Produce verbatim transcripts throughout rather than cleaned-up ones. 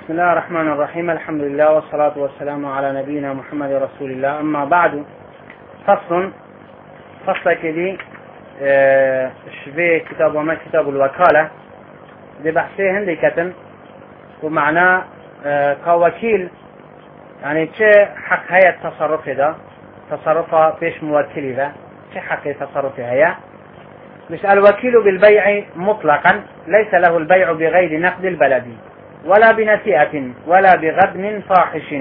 بسم الله الرحمن الرحيم. الحمد لله والصلاة والسلام على نبينا محمد رسول الله. أما بعد، فصل فصل كذي اه شبه كتاب وما كتاب الوكالة دي بحثي هندي كتن ومعناه اه كوكيل، يعني چه حق هي التصرف ده تصرفه بيش موكلي ده چه حق تصرفه هي. مش الوكيل بالبيع مطلقا ليس له البيع بغير نقد البلد ولا بنسيئة ولا بغبن فاحش.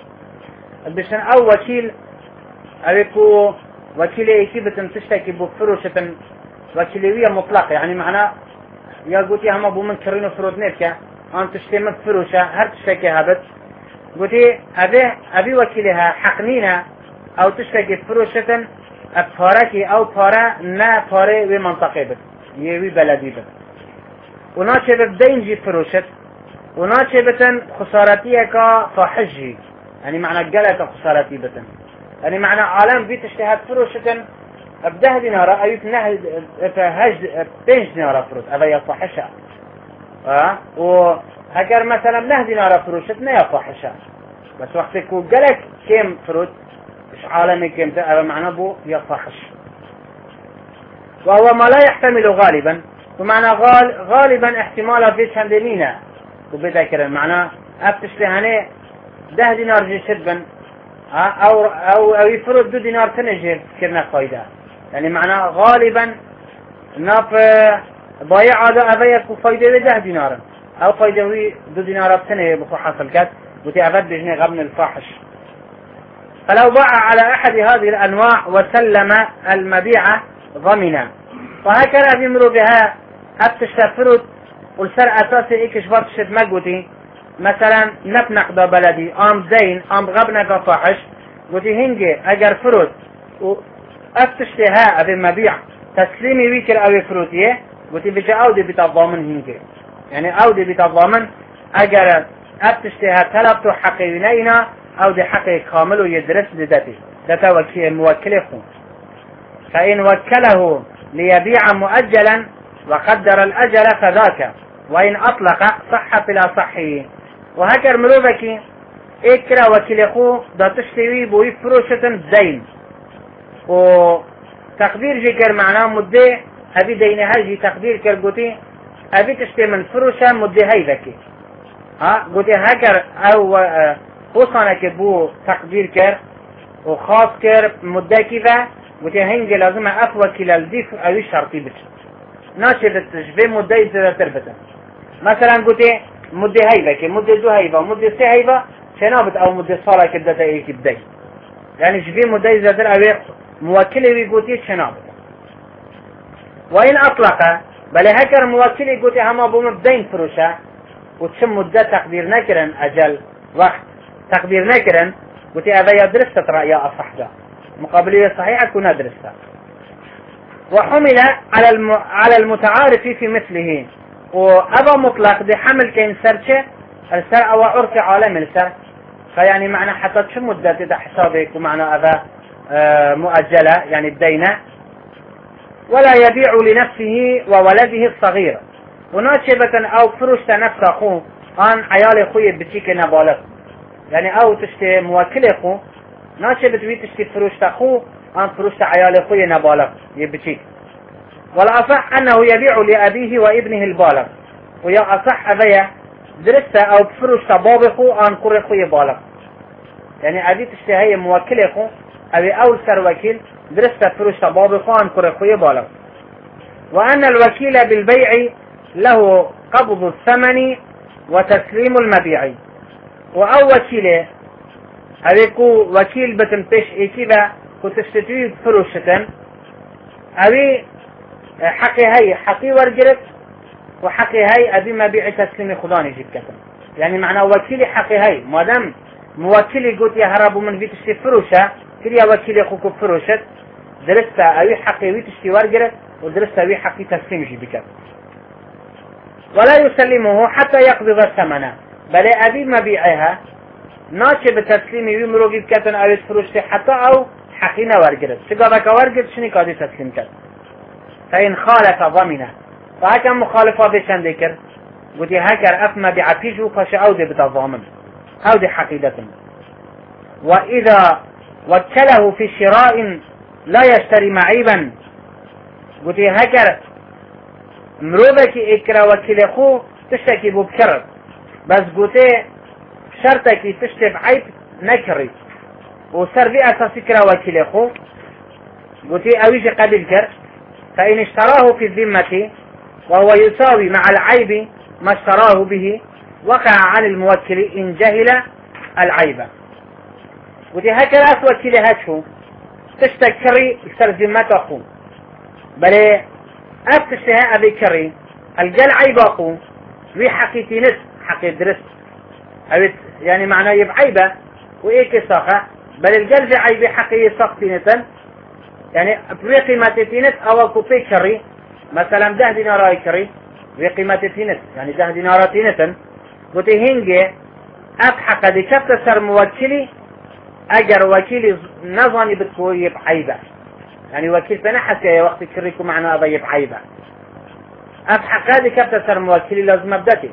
بشن أو وكيل أبيكو وكيل إيكي بتن تشتكي بفروشة وكيلية مطلقة، يعني معناه يا قلتي هم أبو من كرينو فرود نيركا أن تشتكي من فروشة هر تشتكي هبت قلتي أبي أبي وكيلها حقنينا أو تشتكي فروشة أفاركي أو فارا نا فاري بمنطقة بت يوي بلدي بت وناشي بدين جي فروشة وناشي بتن خسارتيه كفاحجي، يعني معنى قلت خسارتي بتن، يعني معنى عالم بيت اشتهاد فروشة ابده دينارة ايوت نهج فهج بينج دينارة فروش ابا يفاحشة اه وهكر مثلا نه دينارة فروشة نه يفاحشة، بس وقت كو قلت كم فروش مش عالمي كم ابا معنى بو يفاحش، وهو ما لا يحتمل غالبا، ومعنى غال غالبا احتماله في شندلينا وبدا كده معناه افتش لهني ده دينار جي شدبن او او او يفرض دو دينار تنجي كرنا فايده، يعني معناه غالبا ناف ضايع هذا ابيك فايده ده دينار او فايده وي دو دينار تنه بخو حصل كات وتعبد بجني غبن الفاحش. فلو باع على احد هذه الانواع وسلم المبيعه ضمنا، فهكذا بيمروا بها افتش تفرض والسر اساسي ايكش بارتشت مقوتي مثلا نفنق دا بلدي ام زين ام غبنك فاحش قوتي هنجي اگر فروت وافتشتها ابي مبيع تسليمي ويكر اوي فروتيه قوتي بجا اودي بتضامن هنجي، يعني اودي بتضامن اگر افتشتها طلبتو حقينينا اودي حقي كامل ويدرس لدتي دتا وكي موكله خون، فان وكله ليبيع مؤجلا وقدر الاجل فذاك وإن أطلق صح بلا صحي. وهكذا مروبكي إكرا وكيلخو دا تشتوي بوي فروشة دين وتقدير جيكر معناه مدة أبي دين هاجي تقدير كرقوتي أبي تشتي من فروشة مدة هاي ذكي ها قوتي هكذا أو خصانك بو تقدير كر وخاص كر مدة كذا قوتي هنجي لازم أفوى كلا الديف أو شرطي بش ناشر التشبيه مدة إذا تربطه. مثلا قلت مدة هيبة مدة دو هيبة مدة سي هيبة شنابت او مدة صالة كدتا ايكي بدي، يعني شبه مدة اذا در اوي موكلي ويقوتي شنابت. وإن اطلق بل هكر موكلي قوتي هما بمبدين فروشة وتشم مدة تقدير نكرن اجل وقت تقدير نكرن قوتي اذا يدرست رأي اصحجة مقابلية صحيحة كنا درستها. وحمل على الم... على المتعارف في مثله، وأبا مطلق دي حمل كين سرشة السر أو عرف عالم السر، فيعني معنى حتى شو مدة ده حسابك ومعنى أبا آه مؤجلة يعني الدينة، ولا يبيع لنفسه وولده الصغير وناشبة أو فروشت نفس أخوه أن عيال أخوه بتيك نبالغ، يعني أو تشتي موكل أخوه ناشبة بي تشتي فروشت أخوه أن فروشت عيال أخوه نبالغ يبتيك. والأصح أنه يبيع لأبيه وابنه البالغ، ويا أصح أبيه درسته أو بفروش تبابخو أن قرخو يبالغ، يعني أبي تشتهي موكلخو أبي أول سر وكيل درسته فروش تبابخو أن قرخو يبالغ. وأن الوكيل بالبيع له قبض الثمن وتسليم المبيع، وأو وكيله أبيكو وكيل بتنتش إيكيبا كتشتتوي فروشة أبي حقي هاي حقي ورجلت وحقي هاي أبي ما بيع تسليم خداني جبكة، يعني معنى وكيلي حقي هاي ما دام موكلي قلت يا هربوا من بيت تشتي فروشة كل يا وكيلي أخوك فروشة درست أبي حقي ويتشتي ورجلت ودرست أبي حقي تسليم جبكة، ولا يسلمه حتى يقبض الثمن، بل أبي ما بيعها ناشي بتسليمي ويمرو جبكة أبي فروشة حتى أو حقينا ورجلت شقابك ورجلت شني قادي تسليم كت. فإن خالف ضمنه، فهكذا مخالفة بشان ذكر قلتي هكر أفما بعفيجو فشعود بتضامن هذه حقيقة. وإذا وكله في شراء لا يشتري معيبا قلتي هكر مروبك إكرا وكيل خو تشتكي ببكر بس قلتي شرطك تشتي بعيب نكري وصار في أساس إكرا وكيل خو قلتي أويش قبل كر فإن اشتراه في الذمة وهو يساوي مع العيب ما اشتراه به وقع عن الموكل إن جهل العيب. قلتي هكذا أسوكيل هاتشو تشتكري اكثر ذمة أخو بل أفتشتها أبي كري الجل عيب أخو وي حقيتي نس حقي درس يعني معناه يبعيبه وإيك صاخة بل الجل عيب حقي صاختينة يعني بقيمة تينت أو كوبي كري مثلا ده دينار كري بقيمة تينت يعني ده دينار تينة وتهنجي أبحق دي كفت سر موكلي أجر وكيلي نظني بتكوي بعيبة يعني وكيل بنحس يا وقت كريكو معنا أضيب عيبة أبحق دي كفت سر موكلي لازم أبدأتي.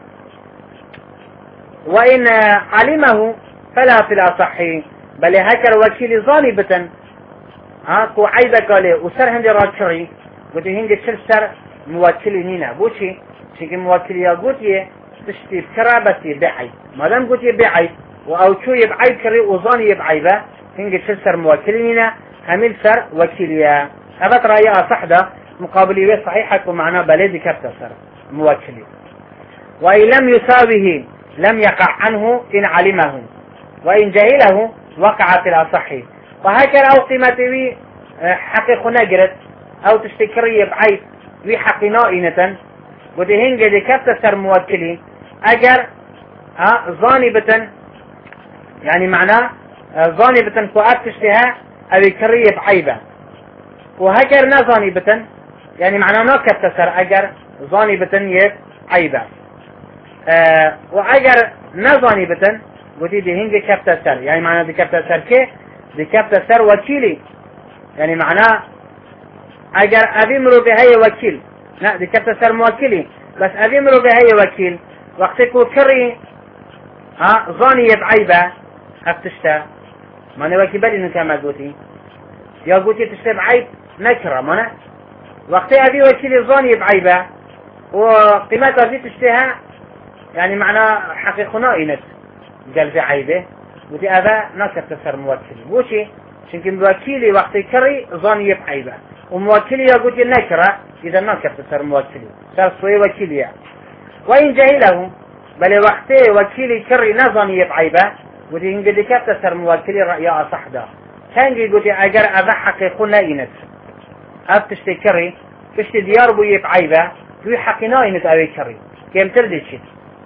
وإن علمه فلا في الأصح بل هكر وكيلي ظالبة ها كو عيبة قالي وسر هندي راكري قلت هندي شل سر موكلي نينا بوشي شكي موكلي يا قلت تشتي بكرا بس يبيعي ما دام قلت يبيعي او شو يبعيب كري وظاني يبعيبه هنجي شل سر موكلي نينا هميل سر وكيليا هذا رأيها صحدة مقابلية صحيحة ومعناه بلدي كبت سر موكلي. وإن لم يساويه لم يقع عنه إن علمه وإن جهله وقع في الأصح. وهكذا أو قيمته حقيقة نجرت أو تشتكري بعيب وي حقي نائنة ودهين قد كفت سر موكلي أجر ظانبة يعني معناه ظانبة كوات تشتها أو يكري بعيبة وهكذا نا ظانبة يعني معناه نا كفت سر أجر ظانبة يب عيبة أه وأجر نا ظانبة ودي دهين كفت سر يعني معناه دي كفت سر كي دي كفت سر وكيلي يعني معناه اگر ابي مرو بهي وكيل لا دي كفت سر موكلي بس ابي مرو بهي وكيل وقت كو كري ها ظاني بعيبه افتشتا ما انا وكيل بدي كما قلتي يا قلتي تشتي بعيب نكره ما وقت ابي وكيل ظاني بعيبه وقيمتها دي تشتيها يعني معناه حقيقه نائنه قال في عيبه ودي هذا نكفت سر موكلي وشي شنكن وكيلي وقت كري ظاني بعيبه وموكلي يقول النكرة إذا ما كفت صار موكلي صار صوي وكيلي. وإن جهله بل وقته وكيلي كري نظني بعيبه ودي إن قد كفت صار موكلي رأي أصحدا كان يقول أجر أضحك يقول لا إنت أفتشتي كري تشتي ديار بو يبعيبه في حقنا إنت أبي كري كم تردي شيء.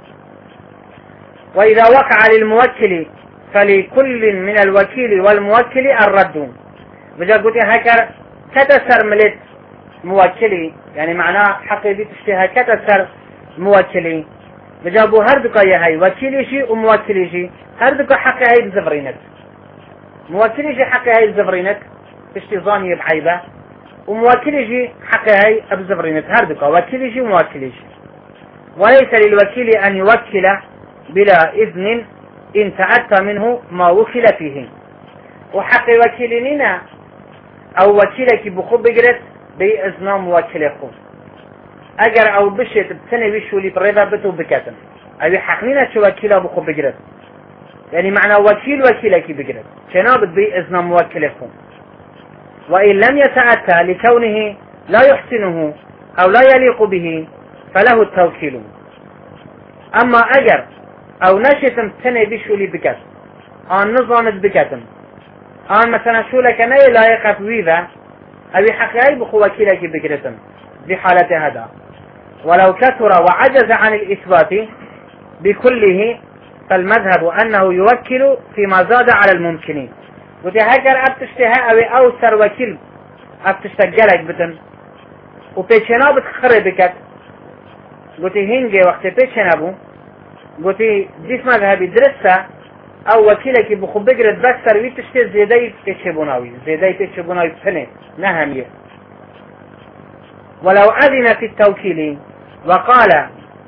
وإذا وقع للموكل فلكل من الوكيل والموكل الرد بجا قلت هكذا كتسر ملت موكلي يعني معناه حقي دي تشتهى كتسر موكلي بجابو هردك يا هاي وكيلي شي وموكلي شي هردك حقي هاي بزفرينك موكلي شي حقي هاي بزفرينك تشتي ظاني بعيبه وموكلي شي حقي هاي بزفرينك هردك وكيلي شي وموكلي شي. وليس للوكيل أن يوكل بلا إذن إن تأتى منه ما وكل فيه. وحقي وكيلنا او وكيلك بخو بقرت بي ازنا موكل خو اگر او بشت بسنة بيشو لي بريبا بتو بكاتم او حقنينا شو وكيله بخو بقرت يعني معنى وكيل وكيلك بقرت شنابت بي ازنا موكل خو. وإن لم يتأتى لكونه لا يحسنه او لا يليق به فله التوكيل. اما اگر او نشتم سنة بيشو لي بكاتم ان نظامت بكاتم آن مثلا شو لك ناي لايقة ويذا أبي حقيقي بخو وكيلك بكرتم بحالة هذا. ولو كثر وعجز عن الإثبات بكله فالمذهب أنه يوكل فيما زاد على الممكن. وتي هكذا أبتشتها أو أوسر وكيل أبتشتقلك بتن وبيشنا بتخرب بكت قلتي هنجي وقت بيشنابو قلتي جيس مذهبي درسة او وكيلك بخو بقرد بكسر ويتشتي زيداي تشبوناوي زيداي تشبوناوي بسنة نهمية. ولو أذن في التوكيل وقال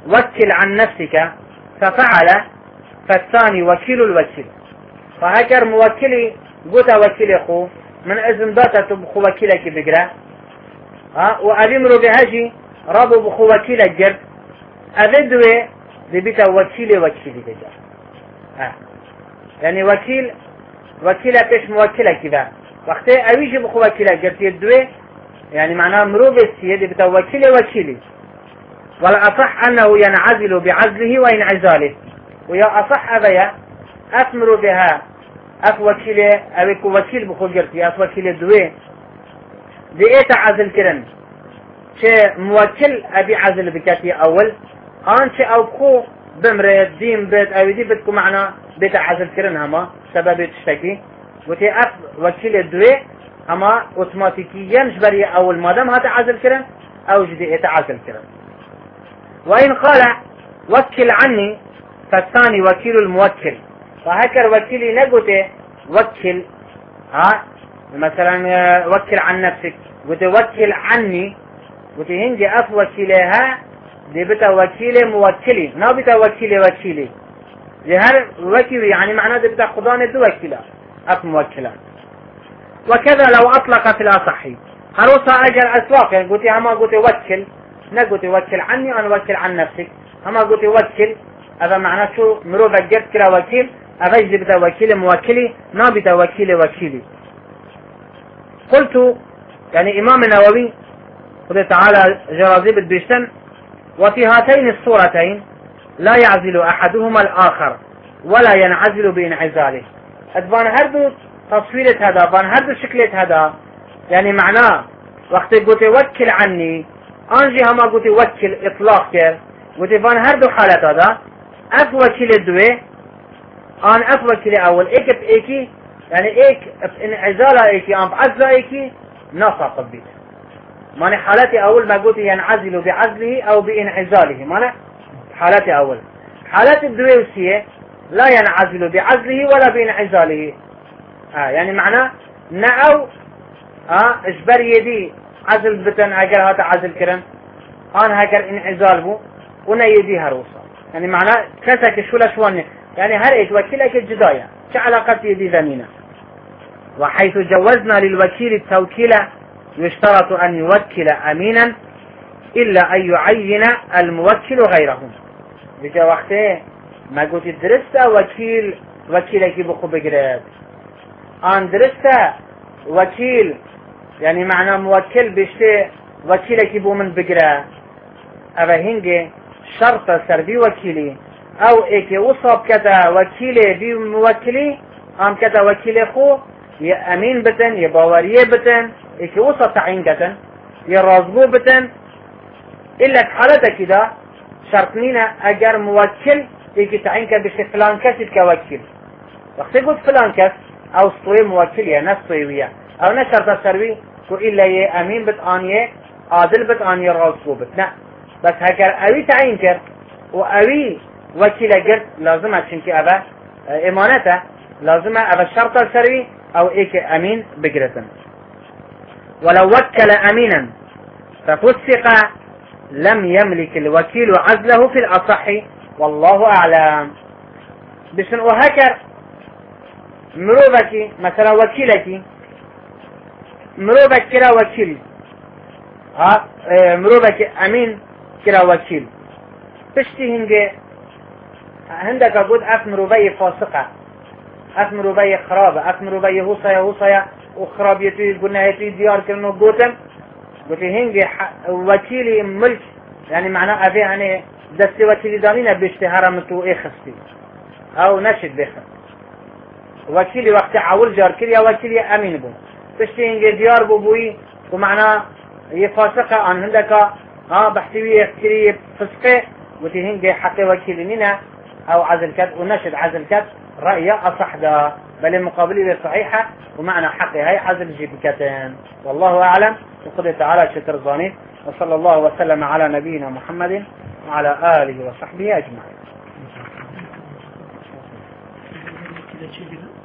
وكل عن نفسك ففعل فالثاني وكيل الوكيل. فهكر موكلي قلت وكيل أخو من إذن داتا تبخو وكيلك بقرأ ها وأبيمرو بهاجي رابو بخو وكيلك جرد أذدوه دبيتا وكيلي وكيلي بجا ها يعني وكيل وكيلة بيش موكلة كذا وقت أويجي بخو وكيلة جرد يدوه يعني معناه مرو بسيه دبيتا وكيلي وكيلي. ولا أصح أنه ينعزل بعزله وإنعزاله ويا أصح أبيا أثمر بها أف وكيلة أبيك وكيل بخو جرتي أف وكيلة دوه دي إيه عزل كرن شيء موكل أبي عزل بكاتي أول آن شيء أو كو بمرة دين بيت أو دي بتكو معنا بيت عزل كرن هما سبب تشتكي وتي أف وكيلة دوه هما أوتوماتيكيا جبرية أول مادام هذا عزل كرن أو جدي إيه عزل كرن. وإن قال وكل عني فالثاني وكيل الموكل. فهكر وكيلي نقوته وكل ها مثلا وكل عن نفسك وتوكل عني وتهنجي أف وكيلها دي بتا وكيلي موكلي نا بتا وكيلي وكيلي دي هر وكيل يعني معناه دي بتا خضان دو وكيلة أف موكلة. وكذا لو أطلق في الأصحي هروسا أجر أسواق يعني قلت هما قلت وكل نقول توكل عني أنا وكل عن نفسك أما قلت وكل هذا معناه شو مروبة جبت كلا وكيل أغيز بتا وكيل موكلي ما بتا وكيل وكيلي. قلت يعني إمام النووي قل تعالى جرازيب بيشتن وفي هاتين الصورتين لا يعزل أحدهما الآخر ولا ينعزل بانعزاله. أدبان هردو تصويرة هذا بان هردو شكلة هذا يعني معناه وقت قلت وكل عني آنجي هما قلت وكل إطلاق كر قلت فان هردو حالات هذا أف وكيل الدوي آن أف وكيل أول إيك بإيكي يعني إيك بإنعزالة إيكي آن بعزلة إيكي ناصر بيت ماني حالاتي أول ما قلت ينعزل بعزله أو بإنعزاله ماني حالاتي أول. حالات الدوي وسية لا ينعزل بعزله ولا بإنعزاله آه يعني معناه نعو آه إجبر يدي عزل بتن أجر هذا عزل كرن آن هكر انعزال بو ونا يدي هروسا يعني معناه كسك شولا شواني يعني هر إيش وكيلك الجداية كعلاقة يدي ذمينة. وحيث جوزنا للوكيل التوكيل يشترط أن يوكل أمينا إلا أن يعين الموكل غيره. بجا وقته ما قلت درست وكيل وكيلك بخو بقراد آن درست وكيل يعني معنى موكل بشتي وكيلك بو من بقرا أبا هنجي شرط سر بي وكيلي أو إيكي وصاب كتا وكيلي بي موكلي أم كتا وكيلي خو يا أمين بتن يا باوريه بتن إيكي وصاب تعين كتن يا رازبو بتن إلا حالتك كده شرطنينا أجر موكل إيكي تعين كت بشتي فلان كسد كوكيل وقت قلت فلان كس أو صوي موكل يا نفس صويوية أو نشرط سروي كو إلا يه أمين بت آنيه عادل بت آنيه رازقو بت لا بس هكر أوي تعين كر وأوي وكيل جرد لازم چونك أبا إمانته لازم أبا شرط سروي أو إيك أمين بجرتن. ولو وكل أمينا ففسق لم يملك الوكيل عزله في الأصح والله أعلم. بسن وهكر مروبك مثلا وكيلك مروبك كلا وكيل ها مروبك أمين كلا وكيل تشتي هنجي عندك أقول أف مروبي فاسقة أف مروبي خرابة أف مروبي هوصية هوصية وخراب يتوي قلنا يتوي ديار كنو قوتم قلت هنجي وكيلي ملك يعني معناه أفي يعني دستي وكيلي دانينا بيشتهر متو إيه خستي أو نشد بيخم وكيلي وقت عول جار كليا وكيلي أمين بو تشتي هنجي ديار بو بوي ومعناه يفاسقة عن هندك ها بحتوي يحكي فسقة وتهنجي حق وكيلنا أو عزل كت ونشد عزل كت رأي أصح ده بل المقابلة صحيحة ومعنى حقي هاي عزل جيب كتن. والله أعلم. وقضي تعالى شكر ظاني وصلى الله وسلم على نبينا محمد وعلى آله وصحبه أجمعين.